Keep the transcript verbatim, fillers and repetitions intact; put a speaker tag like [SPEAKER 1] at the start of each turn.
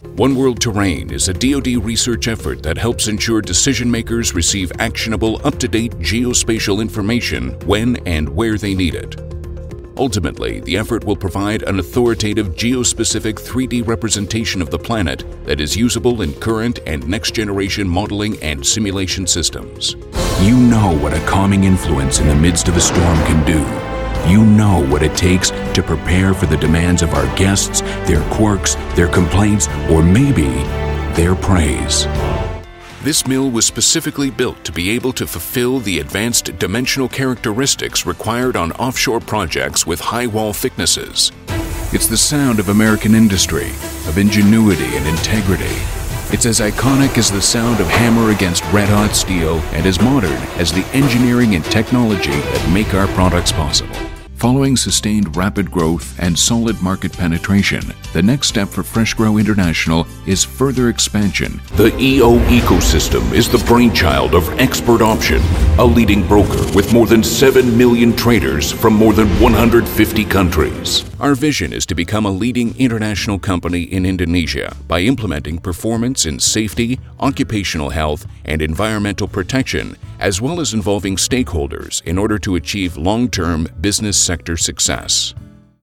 [SPEAKER 1] One World Terrain is a D O D research effort that helps ensure decision-makers receive actionable, up-to-date geospatial information when and where they need it. Ultimately, the effort will provide an authoritative geospecific three D representation of the planet that is usable in current and next-generation modeling and simulation systems.
[SPEAKER 2] You know what a calming influence in the midst of a storm can do. You know what it takes to prepare for the demands of our guests, their quirks, their complaints, or maybe their praise.
[SPEAKER 1] This mill was specifically built to be able to fulfill the advanced dimensional characteristics required on offshore projects with high wall thicknesses.
[SPEAKER 2] It's the sound of American industry, of ingenuity and integrity. It's as iconic as the sound of hammer against red-hot steel and as modern as the engineering and technology that make our products possible. Following sustained rapid growth and solid market penetration, the next step for FreshGrow International is further expansion.
[SPEAKER 1] The E O ecosystem is the brainchild of Expert Option, a leading broker with more than seven million traders from more than one hundred fifty countries. Our vision is to become a leading international company in Indonesia by implementing performance in safety, occupational health, and environmental protection, as well as involving stakeholders in order to achieve long-term business sector success.